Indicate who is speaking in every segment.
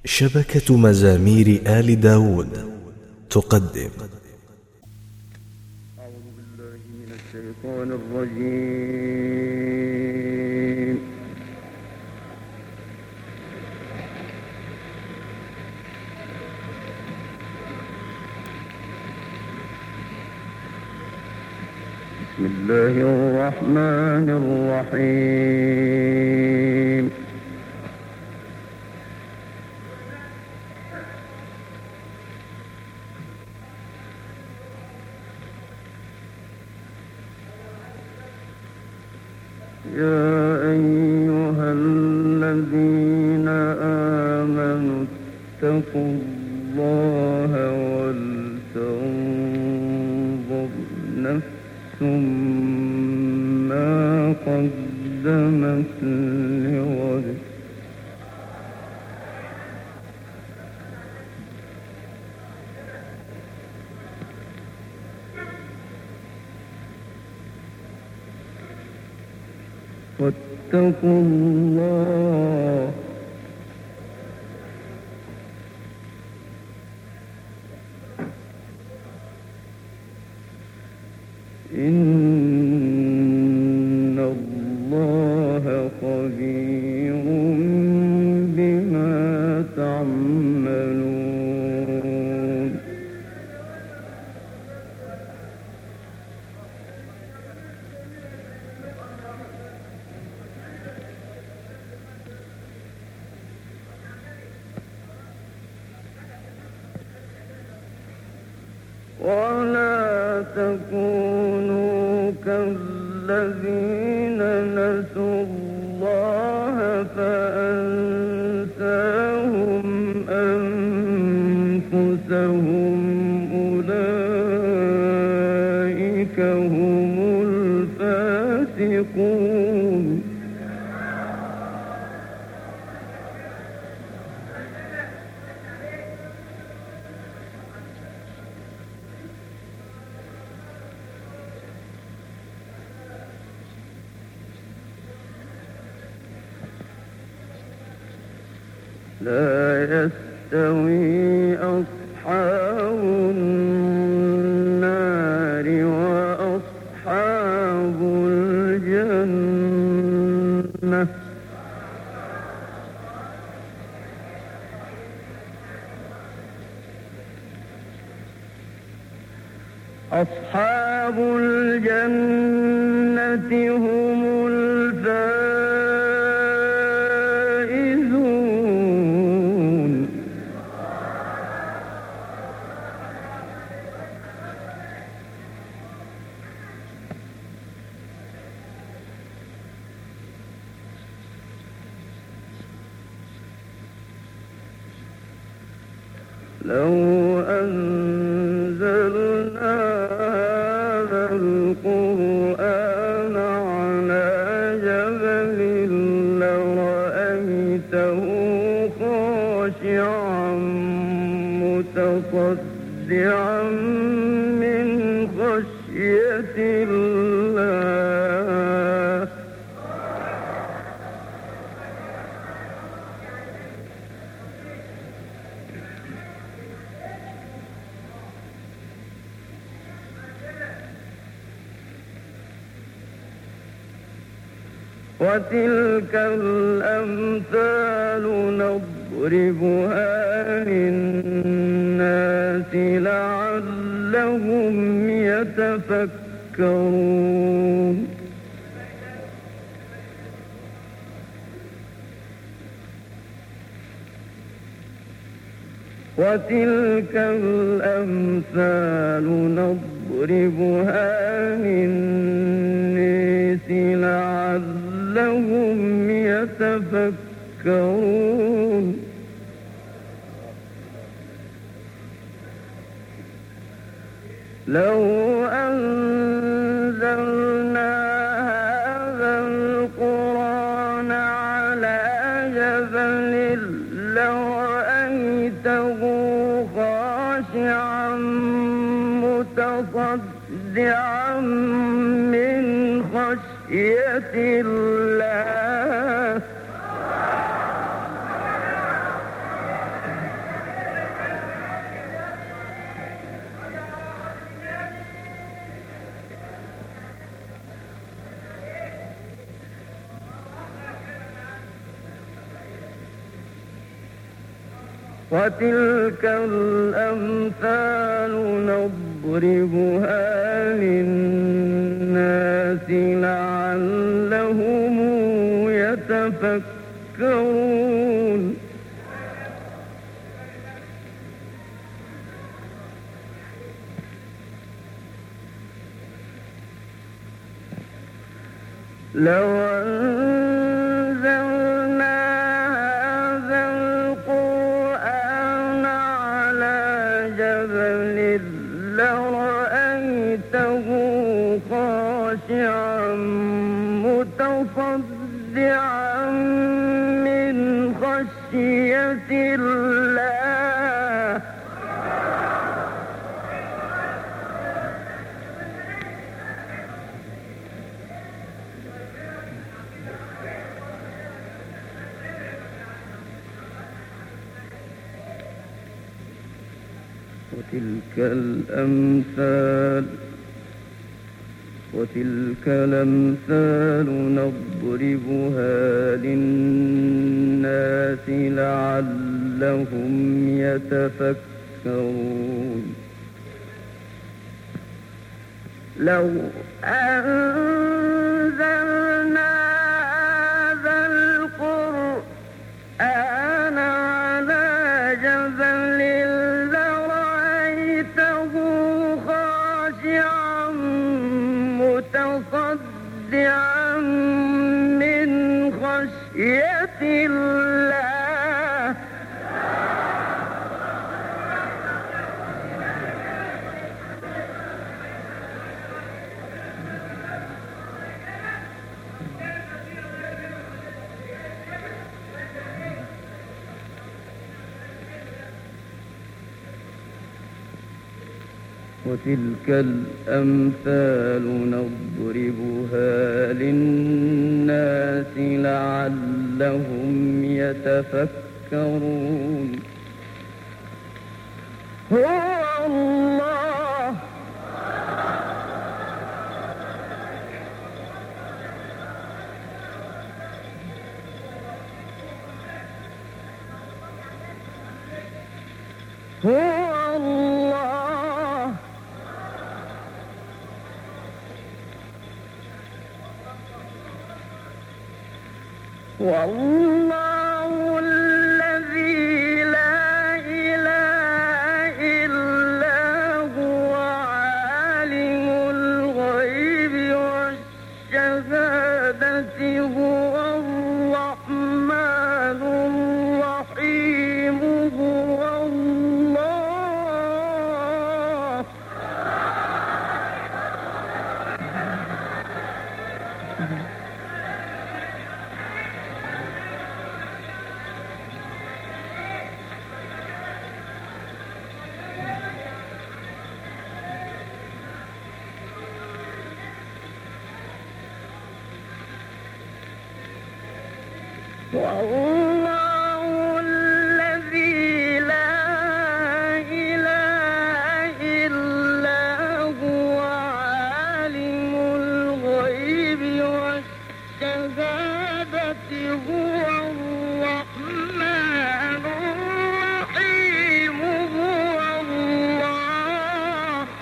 Speaker 1: شبكة مزامير آل داود تقدم.
Speaker 2: أعوذ بالله من الشيطان الرجيم. بسم الله الرحمن الرحيم. يا أيها الذين آمنوا اتقوا الله ولتنظر نفس ما قدمت لغد واتقوا الله إن الله خبير بما تعملون. ولا تكونوا كالذين نسوا الله فأنساهم أنفسهم أولئك هم الفاسقون. لا يستوي أصحاب النار وأصحاب الجنة. أصحاب الجنة هم الفائزون. لو أنزلنا هذا القرآن على جبل لرأيته خاشعا متصدعا من خشية الله. وتلك الأمثال نضربها للناس لعلهم يتفكرون. وتلك الأمثال نضربها للناس لعلهم يتفكرون. لو أنزلنا هذا القرآن على جبل لرأيته خاشعا متصدعا من خشية الله. وتلك الأمثال نضربها للناس لعلهم يتفكرون لو أنزلنا هذا القرآن على جبل لرأيته خاشعا متصدعا من خشية الله وتلك الأمثال نضربها للناس لعلهم يتفكرون لو أنزلنا هذا القرآن على جبل لرأيته خاشعا متصدعا من خشية الله وتلك الأمثال نضربها للناس لعلهم يتفكرون هو الله والله الذي لا إله إلا هو عالم الغيب والشهادة هو الرحمن الرحيم هو الله والله الذي لا إله إلا هو عالم الغيب والشهادة هو الرحمن الرحيم هو الله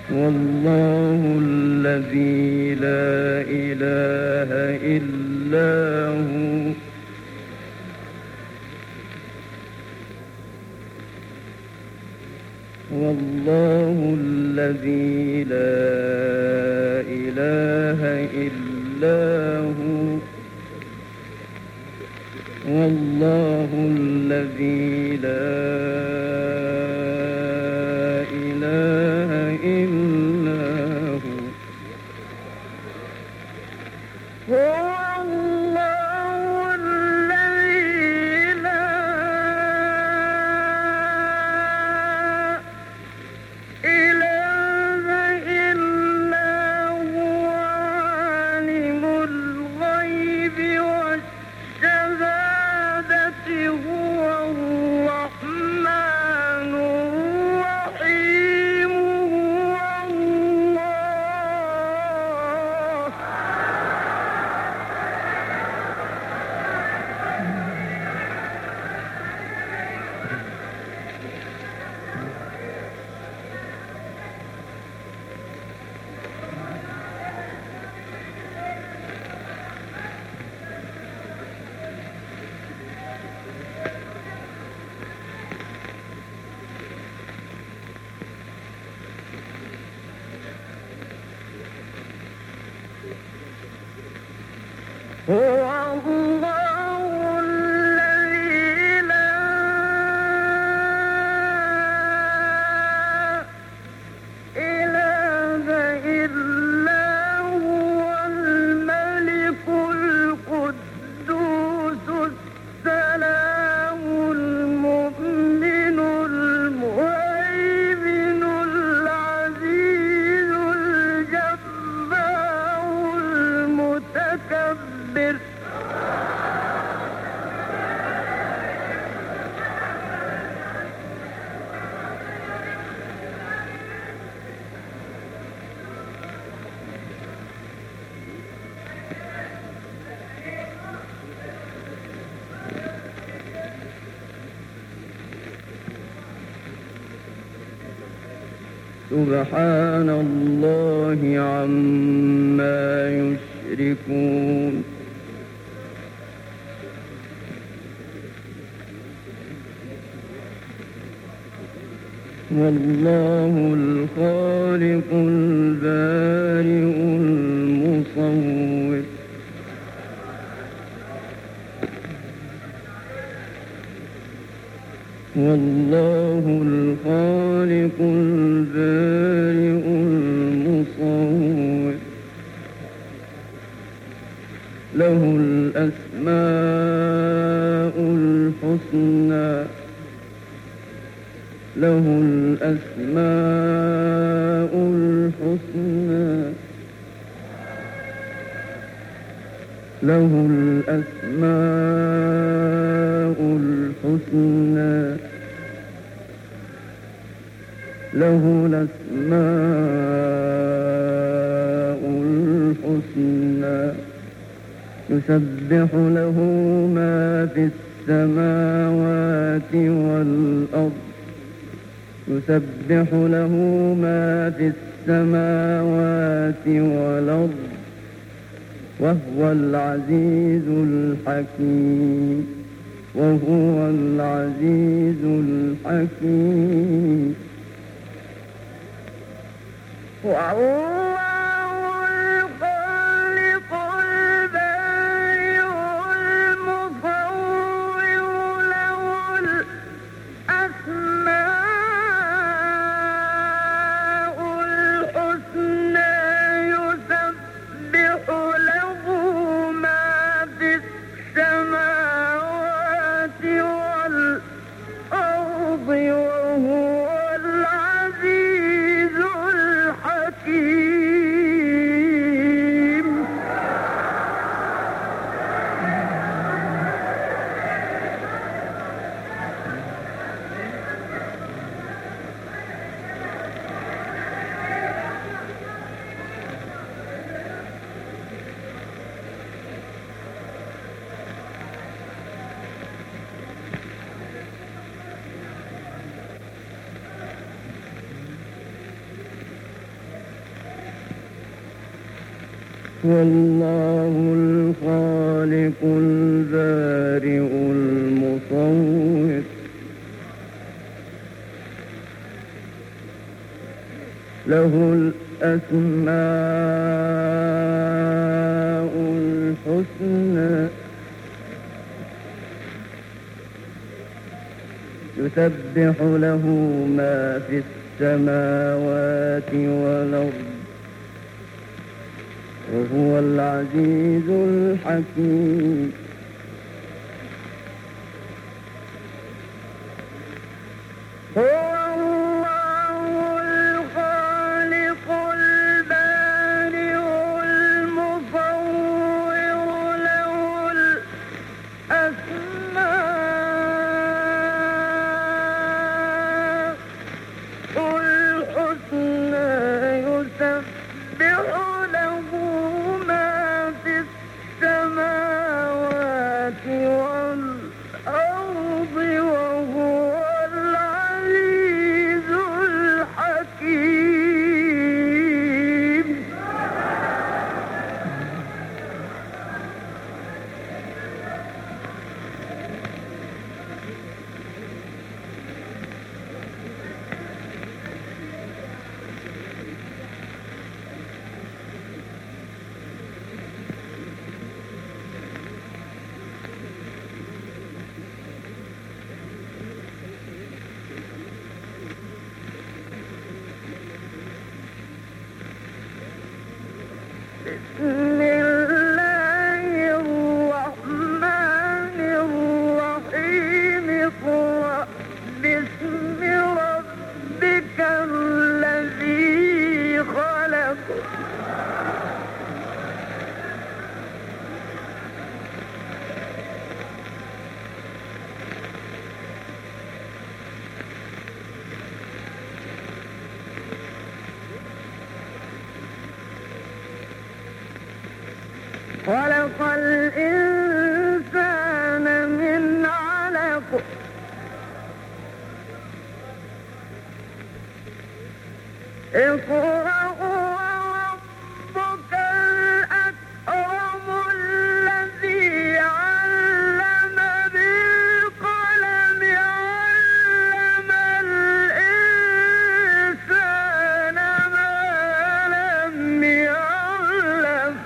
Speaker 3: والله الذي لا إله إلا هو والله الذي لا إله إلا هو والله الذي لا إله إلا هو
Speaker 2: هو الله الذي لا إله إلا هو عالم الغيب والشهادة هو الرحمن الرحيم هو الله هو الله الذي لا إله إلا هو الملك القدوس السلام المؤمن المهيمن العزيز الجبار المتكبر
Speaker 3: سبحان الله عما يشركون والله الخالق البارئ المصور والله الخالق البارئ المصور له الأسماء الحسنى له الأسماء الحسنى له الأسماء الحسنى له الأسماء الحسنى يسبح له ما في السماوات والأرض يسبح له ما في السماوات والأرض وهو العزيز الحكيم وهو العزيز الحكيم
Speaker 2: والله الخالق البارئ المصور له الأسماء الحسنى يسبح له ما في السماوات والأرض وهو العزيز الحكيم
Speaker 3: والله الخالق البارئ المصور له الأسماء الحسنى يسبح له ما في السماوات والأرض وهو العزيز الحكيم بسم الله الرحمن الرحيم اقرأ باسم ربك الذي خلق خلق الإنسان من علق اقرأ وربك الأكرم الذي علم بالقلم علم الإنسان ما لم يعلم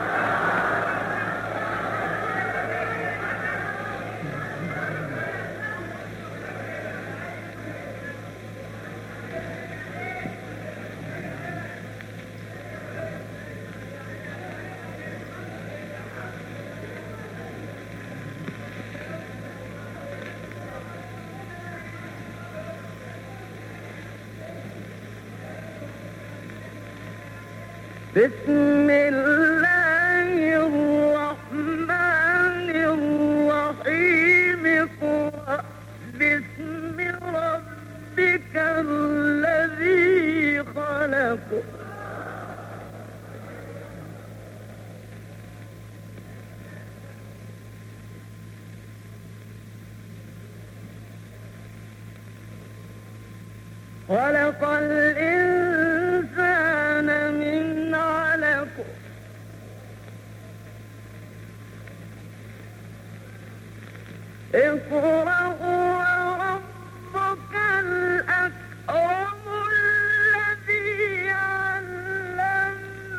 Speaker 3: بسم الله الرحمن الرحيم اقرأ باسم ربك الذي خلق خلق الإنسان من علق اقرأ وربك الأكرم الذي علم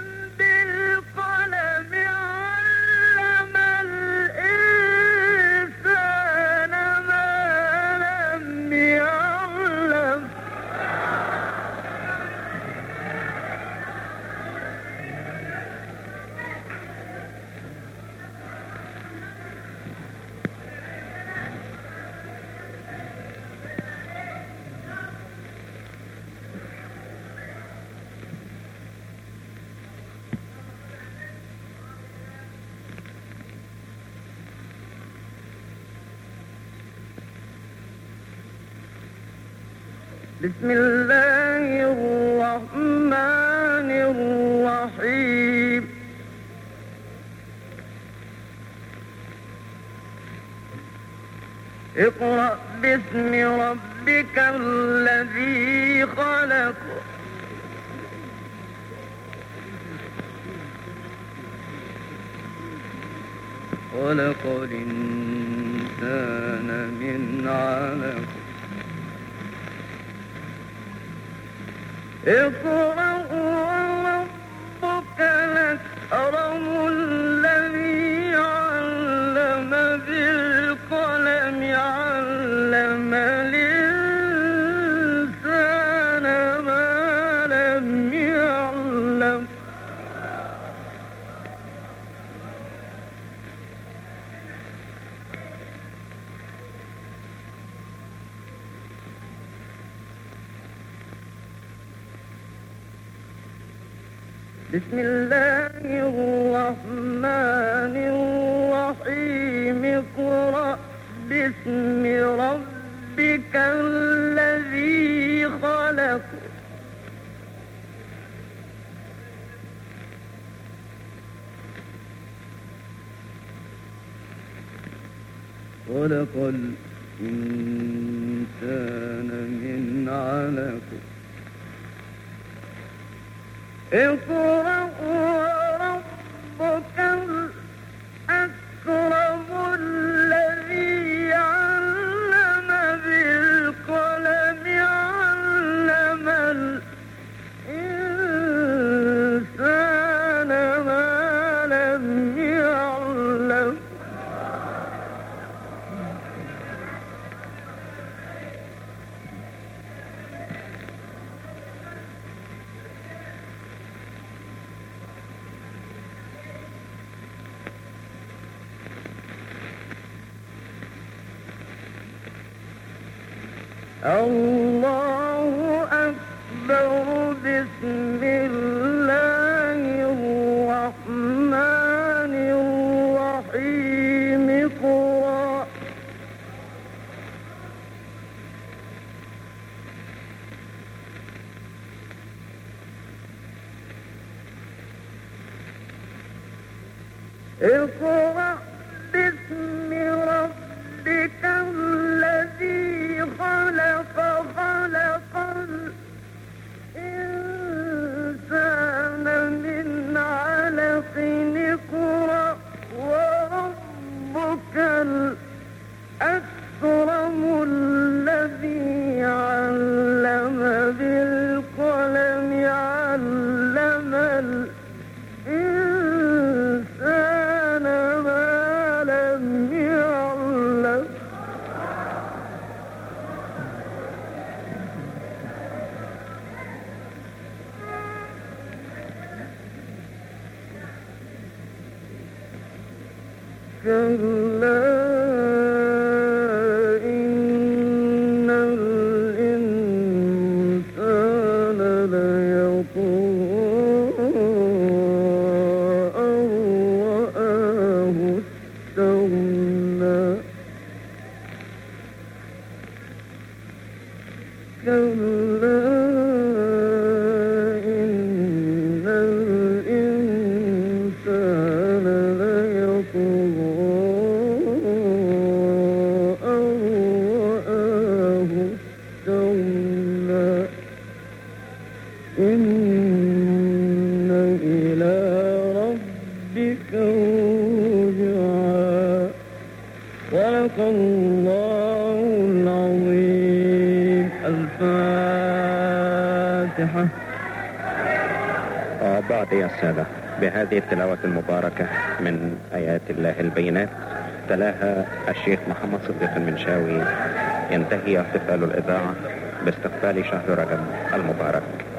Speaker 3: بالقلم علم الإنسان ما لم يعلم بسم الله الرحمن الرحيم اقرأ باسم ربك الذي خلق خلق الإنسان من علق اقرأ وربك الأكرم الذي علم بالقلم علم الإنسان ما لم يعلم بسم الله الرحمن الرحيم اقرأ باسم ربك الذي خلق خلق الإنسان من علق اقرأ وربك الأكرم الذي علم بالقلم علم الإنسان ما لم يعلم الله أكبر بسم الله الرحمن الرحيم اقرأ اقرأ باسم ربك الذي خلق خلق الإنسان من علق اقرأ وربك الأكرم الذي علم بالقلم علم الإنسان ما لم يعلم كلا إن الإنسان ليطغى أن رآه استغنى كلا إن الإنسان ليطغى أن رآه استغنى إن إلى ربك الرجعى صدق الله العظيم. الفاتحة.
Speaker 4: وبعد يا السادة، بهذه التلاوة المباركة من آيات الله البينات تلاها الشيخ محمد صديق المنشاوي، ينتهي احتفال الإذاعة باستقبال شهر رجب المبارك.